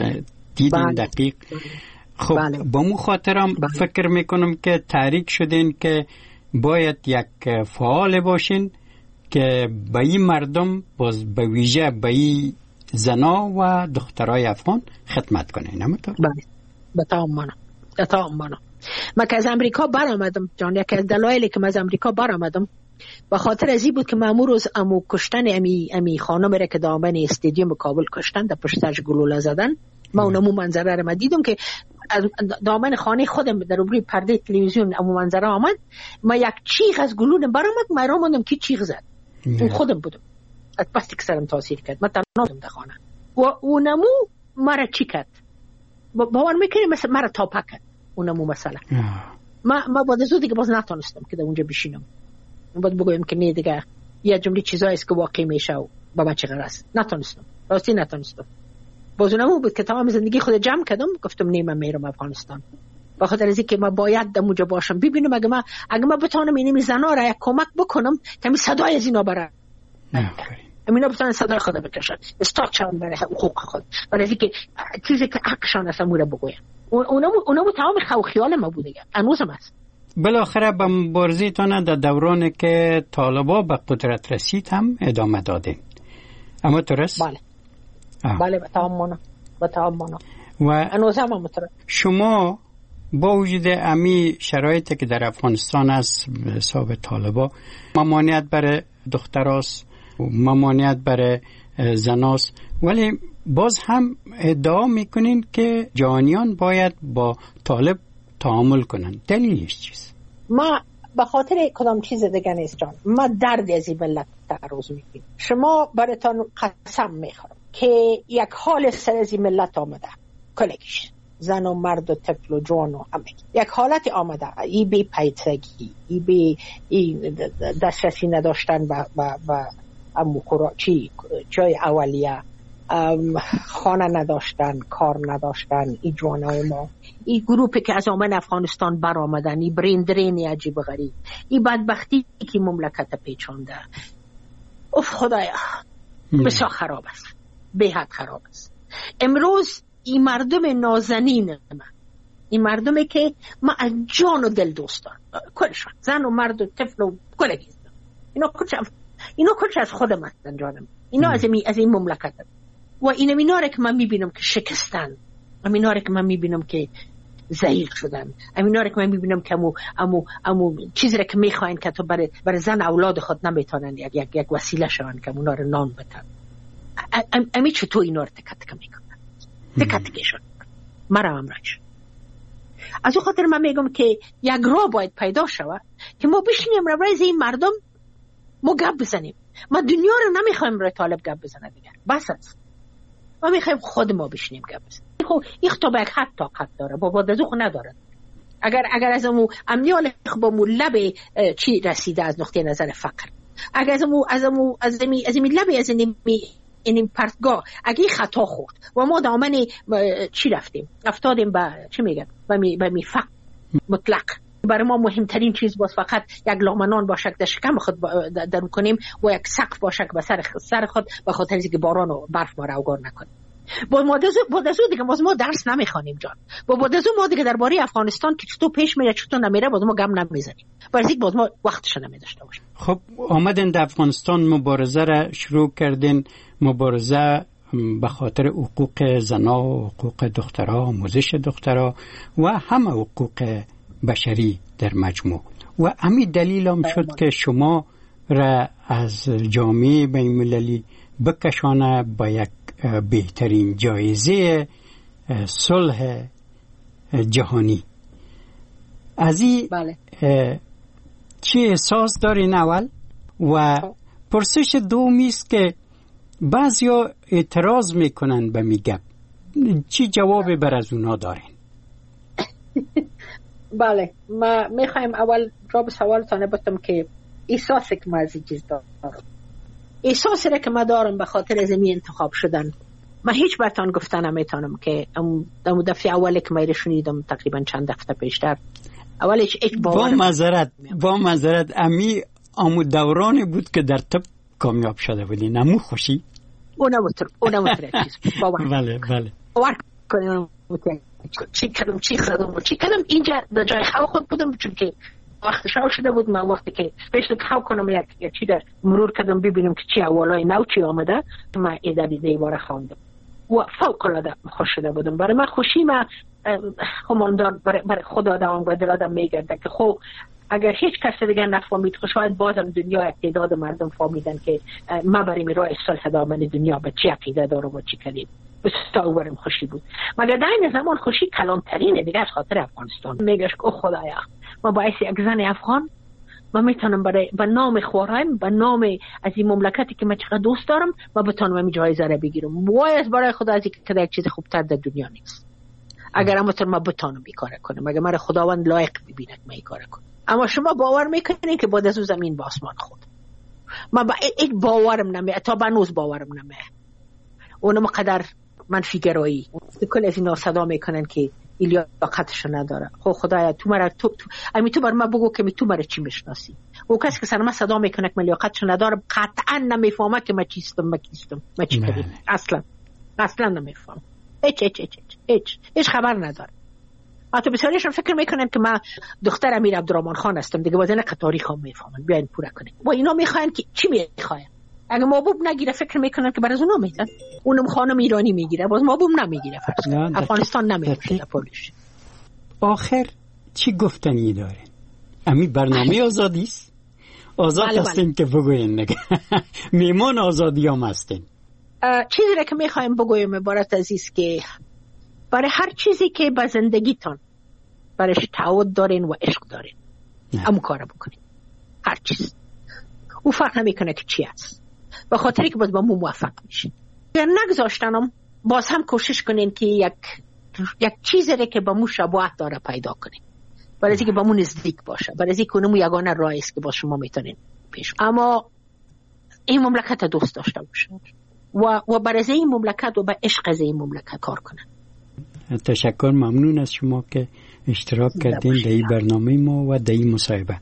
دیدین دقیق. خب با مو خاطرم فکر میکنم که تحریک شدین که باید یک فعال باشین که به این مردم باز به ویژه به این زنا و دخترای افغان خدمت کنین. همونطور؟ بله به تمام مانا. من که از امریکا برآمدم جان، یکی از دلایلی که من از امریکا برآمدم به خاطر از این بود که مامور از امو کشتن امی خانم را که دامن استادیوم کابل کشتن در پشت سرش گلوله زدن. ما اونمو منظره را دیدم که دامن خانه خودم در روی پرده تلویزیون امو منظره آمد. ما یک چیغ از گلوله برآمد، من را ماندم که چیغ زد. اون خودم بودم. بس که سرم تاثیر کرد. من تنها بودم در خانه و اونمو مرا چی کرد؟ باور میکنی مثل مرا تاپا کرد اونمو مثلا. ما بعد از اون دیگه باز نتونستم که در اونجا بشینم. باید بگویم که نه دیگه یه جمله چیزایی است که واقعی میشه و با من چه غرض نتونستم. راستی نتونستم. بازونم بود که تمام زندگی خود جمع کردم، گفتم نه من میرم افغانستان، به خاطر از اینکه من باید در اونجا باشم. ببینم اگه من بتونم این زنا را یک کمک بکنم که می صدای از اینا برای اینا بتونن صدای خود بکشن، استاچان برای حقوق خود، برای اینکه چیزی که حقشان است امور بگویم. اونم تمام خو خیال ما بوده، هنوزم است. بالاخره به مبارزه‌تان در دورانی که طالبا به قدرت رسید هم ادامه دادین، اما درست؟ بله به تمام مانا و هنوزم هم درست. شما با وجود امی شرایطی که در افغانستان است به حساب طالبا، ممانعت برای دختراست، ممانعت برای زناست، ولی باز هم ادعا میکنین که جهانیان باید با طالب تعامل کنن. دلیلش چیست؟ ما به خاطر کدام چیز دیگه نیست جان، ما درد از این ملت تعرض میکنیم. شما براتون قسم میخورم که یک حال سر از این ملت آمده، کلگیش زن و مرد و طفل و جوان و همه یک حالت آمده، ای بی پیچگی، ای دسترسی نداشتن و چی جای اولیه، خانه نداشتن، کار نداشتن. این جوانای ما، این گروپی که از آمن افغانستان بر آمدن، این برندرینی عجیب غریب، این بدبختی که مملکت پیچانده، اف خدایا بسیار خراب است، به حد خراب است. امروز این مردم نازنین من، این مردمی که ما از جان و دل دوستان، کلشان زن و مرد و طفل و کلگیز، اینا کلش از خودم هستن جانم. اینا از این مملکت هست. و اینا را که من میبینم که شکستن، اینا را که من میبینم که ضعیف شدن، اینا را که من میبینم که امو چیزی را که میخواین که تو برای زن اولاد خود نمیتونن یک وسیله شون که اونا رو نان بدن. امی چطور اینا رو تکه میکنن؟ تکه شون مرا امرش. از اون خاطر من میگم که یک راه باید پیدا شود که ما بشینیم روی این مردم ما گپ بزنیم. ما دنیا رو نمیخوایم روی طالب گپ بزنه دیگه، بس است. ما میخوایم خود ما بشینیم گپ بزنیم. خب این خطابه یک حد طاقت داره، با دزوخ نداره. اگر از امنیال با لب چی رسیده از نقطه نظر فقر، اگر از لب از این پرتگاه اگه خطا خورد و ما دامن چی رفتیم، افتادیم به چی میگن، به می فقر مطلق. برای ما مهمترین چیز باز فقط یک لامنان باشه در شکم خود درو کنیم و یک سقف باشه به سر خود، به خاطر اینکه باران و برف ما رو اوگار نکنه. با مادزو دیگه ما درس نمیخوانیم جان. با مادزو ما دیگه درباره افغانستان که چطور پیش میره چطور نمیره باز ما گم نمیزنیم، برای اینکه باز ما وقتش نمیداشته باشیم. خب آمدن در افغانستان مبارزه را شروع کردین، مبارزه به خاطر حقوق زنا و حقوق دخترها، آموزش دخترها و همه حقوق بشری در مجموع. و همین دلیل هم شد که شما را از جامعه بین‌المللی بکشانه با یک بهترین جایزه صلح جهانی. از این چه احساس دارین اول؟ و پرسش دومی است که بعضیا اعتراض میکنن به میگم، چی جواب بر از اونا دارین؟ بله، ما میخوایم اول جواب سوالتان بدم که احساسی که ما از این چیز دارم، احساسی را که ما دارم به خاطر از این انتخاب شدن. من هیچ برتان گفتن نمیتونم که در دفعه اولی که ما شنیدم تقریبا چند هفته پیشتر، اولش با معذرت امی امو دورانی بود که در طب کامیاب شده بودی، نمو خوشی؟ اونم چیز بله باور کنیم چی کردم اینجا در جای خواهد خود بودم، چون که وقت شاو شده بود. من وقتی که پیشت خواهد کنم یک چی در مرور کردم ببینم که چی اولای نو چی آمده، من ایده دیواره خواندم و فوق العاده خوش شده بودم. برای من خوشی ما هماندار برای خدا دوام و دلادم میگرده که خب اگر هیچ کس دیگه نفهمید خب شاید بازم دنیا تعداد مردم فهمیدن که ما برای راه صلح دامن دنیا به چی عقیده دارم و چی کردیم. بسیار برام خوشی بود. مگر در این زمان خوشی کلانترینه دیگه از خاطر افغانستان. میگش که خدایا ما باعث یک زن افغان ما میتونم به نام خورایم، به نام از این مملکتی که من چقدر دوست دارم ما بتونم این جایزه را بگیرم. وای برای خدا از این یک چیز خوبتر در دنیا نیست. اگر ما بتونم این کار کنم، اگر من خداوند لایق ببیند من این کار کنم. اما شما باور میکنین که بعد از اون زمین به آسمان خود ما با این باورم نمیاد، تا بنوز باورم نمیاد. اونم قدر منفی گرایی کل از اینا صدا میکنن که لیاقتش نداره. خب خدایا تو مرا تو بر من بگو که تو مرا چی میشناسی. او کسی که سر من صدا میکنه که من لیاقتش نداره قطعا نمیفهمه که من چیستم من چی کردم. اصلا نمیفهم. هیچ خبر نداره. حتی بسیاریشون فکر میکنن که من دختر امیر عبدالرحمن خان هستم دیگه، واسه که تاریخ هم میفهمن. بیاین پورا کنیم. و اینا میخواین که چی میخواین؟ اگه محبوب نگیره فکر میکنن که برای اونا میدن. اونم خانم ایرانی میگیره، باز محبوب نمیگیره. افغانستان نمیگیره پولش. آخر چی گفتنی داره؟ امی برنامه آزادی است. آزاد هستین که بگوین نگه. میمون آزادی هم هستین. چیزی را که میخوایم بگویم عبارت عزیز که برای هر چیزی که به زندگیتان برایش تعهد دارین و عشق دارین همون کار بکنین. هر چیز او فرق نمیکنه که چی هست، به خاطری که باز با مو موفق میشین. اگر نگذاشتنم باز هم کوشش کنین که یک چیزی را که با مو شباهت داره پیدا کنین، برای اینکه با مو نزدیک باشه، برای اینکه اونمو یگانه راهی است که با شما میتونین پیش. اما این مملکت دوست داشته باشین و برای این مملکت و به عشق از این مملکت کار کنن. تشکر، ممنون از شما که اشتراک کردین در این برنامه ما و در این مصاحبه.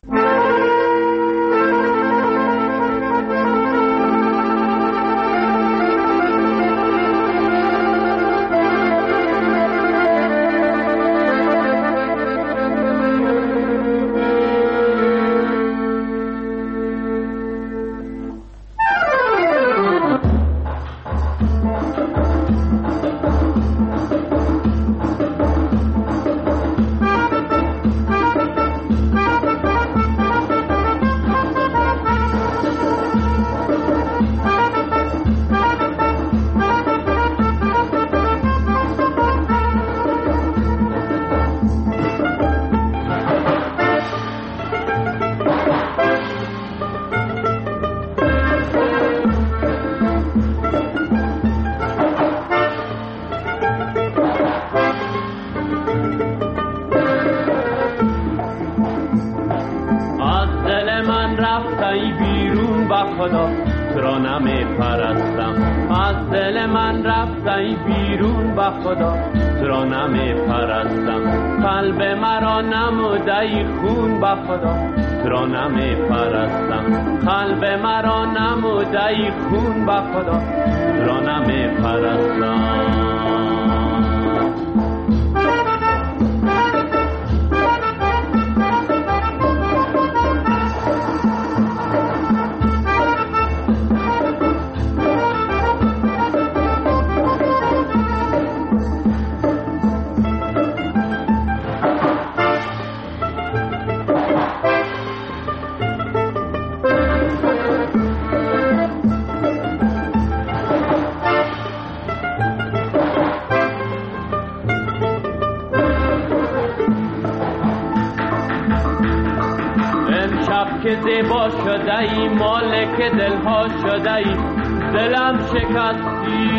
که زیبا شده ای مالک دلها شده ای دلم شکستی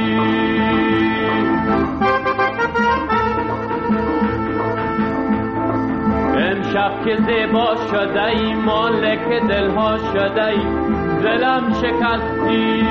امشب که زیبا شده ای مالک دلها شده ای دلم شکستی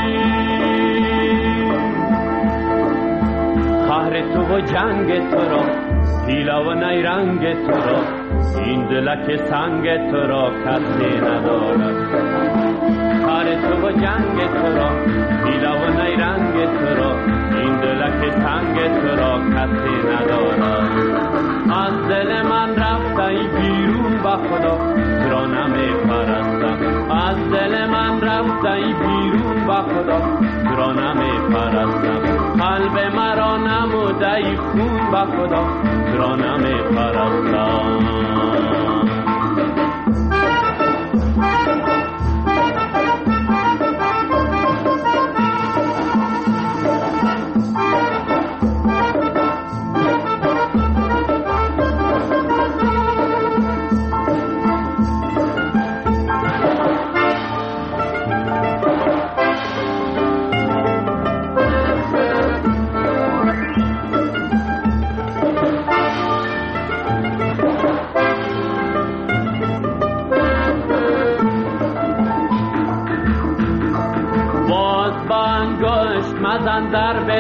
قهر تو و جنگ تو را حیله و نیرنگ تو را این دلک سنگ تو را کسی ندارد قهر تو و جنگ تو را حیله و نیرنگ تو را این دلک سنگ تو را کسی ندارد از دل من رفته ای بیرون به خدا تو را نمی پرستم از دل من رفته ای بیرون به خدا تو را نمی پرستم قلب مرا نموده ای خون به خدا تو را نمی پرستم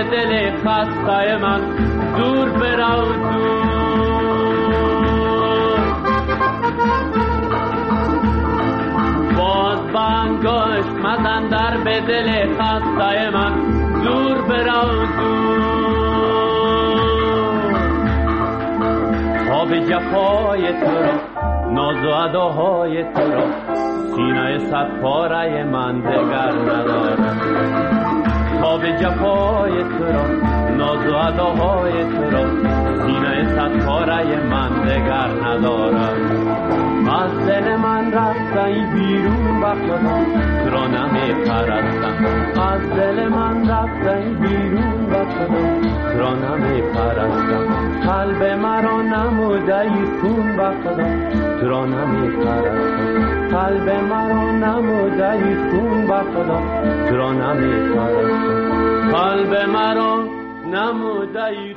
به دل خسته من دور برو دور. باز بانگشت مزن در به دل خسته من دور برو دور. خواب جفای تو را ناز و اداهای تو را سینه صد پاره من دگر ندارم. خواب جفای تو را ناز و اداهای تو را سینه صد پاره من دگر ندارم. از دل من رفتی بیرون و خدا تو را نمی پرستم. از دل من رفتی بیرون و خدا تو را نمی پرستم. قلب مرا نموده ای خون و خدا تو را نمی پرستم. قلب مرا نموده ای خون و خدا تو را نمی پرستم. قلب مرا نموده ای